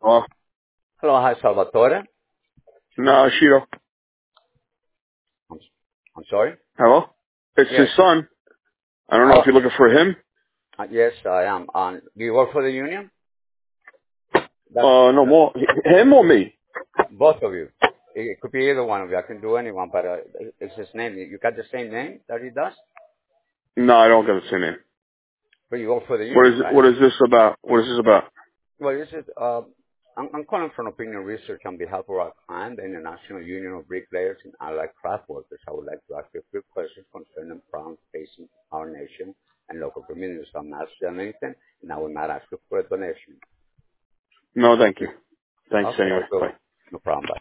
Oh, Hello, hi, Salvatore. no, Shido. I'm, I'm sorry. Hello? It's his Yes. son. I don't know if Oh, you're looking for him. yes, I am. Do you work for the union? That's No more. Him or me? both of you. It could be either one of you. I can do anyone, but it's his name. You got the same name that he does, No, I don't got the same name. but you work for the union, right? What is this about? What is this about? Well, this is. I'm calling from Opinion Research on behalf of our client, the International Union of Bricklayers and Allied Craft Workers. I would like to ask you a few questions concerning problems facing our nation and local communities. I'm not asking anything, and I will not ask you for a donation. No, thank you. Thanks Okay, have anyway. a good Bye. one. No problem. Bye.